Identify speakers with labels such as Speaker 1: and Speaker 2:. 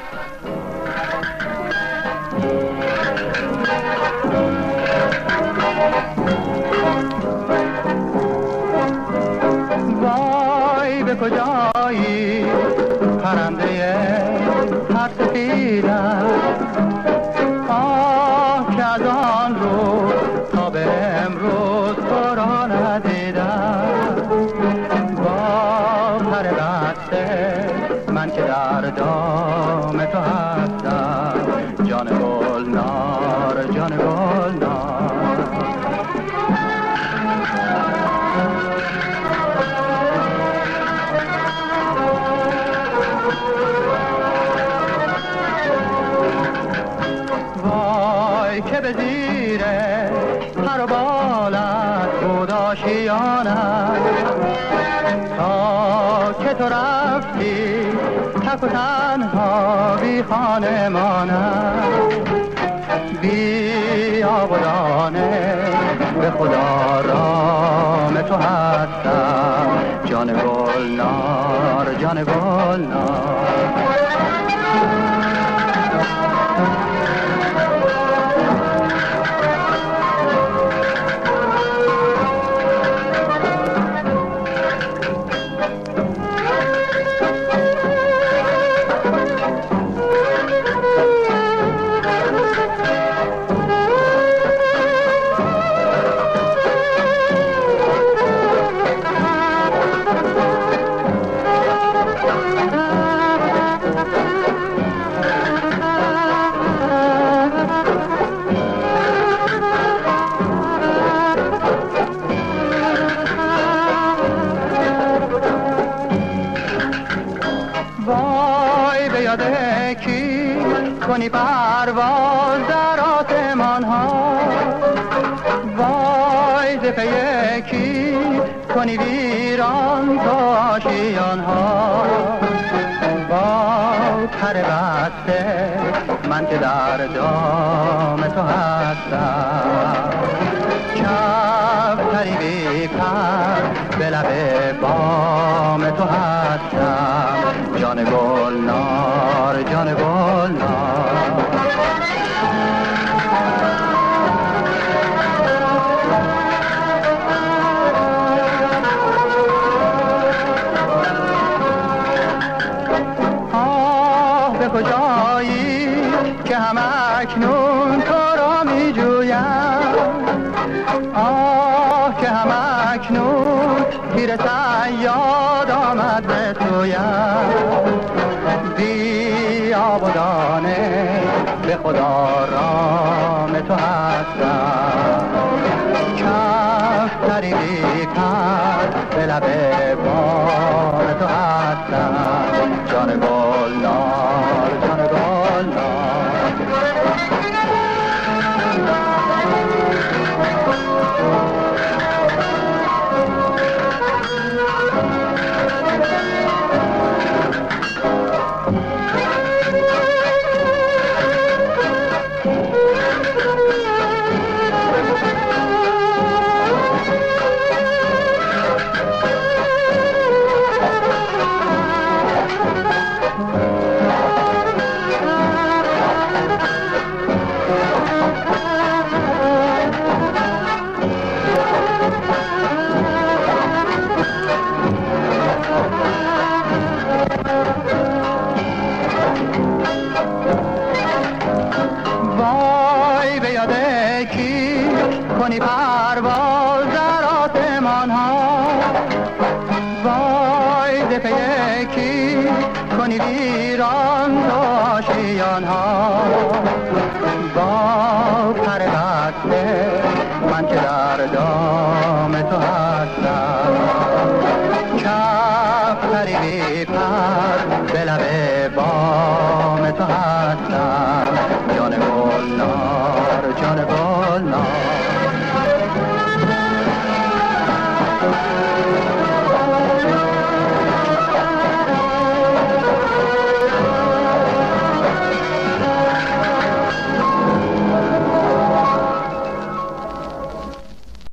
Speaker 1: وای به کجایی پرنده هر سفیدم، آه که از آن رو تا به امروز تو را ندیدم. با پر بسته من که در دام تو هستم، جان گلنار جان گلنار. وای که به زیر پر و بالت بود آشیانت، تا که تو رفتی تک و تنها بی خانه مانم، بی آب و دانه به خدا رام تو هستم، جان گلنار جان گلنار. وای به یاده کی کنی پرواز در آسمان ها، وای ز پی کی کنی ویران تو آشیان ها. با پر بسته من که در دام تو هستم، کفتری بی پر به لب بام تو هستم، جان گلنار جان گلنار. آه به کجایی که هم اکنون تو را می جویم، آه که هم اکنون پیر صیاد آمد به سویم، بی آب و دانه به خدا رام تو هستم، کفتری بی پر به لب بام تو هستم، جان گلنار جان گلنار. وای به یاده کی کنی پرواز در آسمان ها، وای ز پی کی کنی ویران تو آشیان ها. با پر بسته من که در دام تو هستم، کفتری بی پر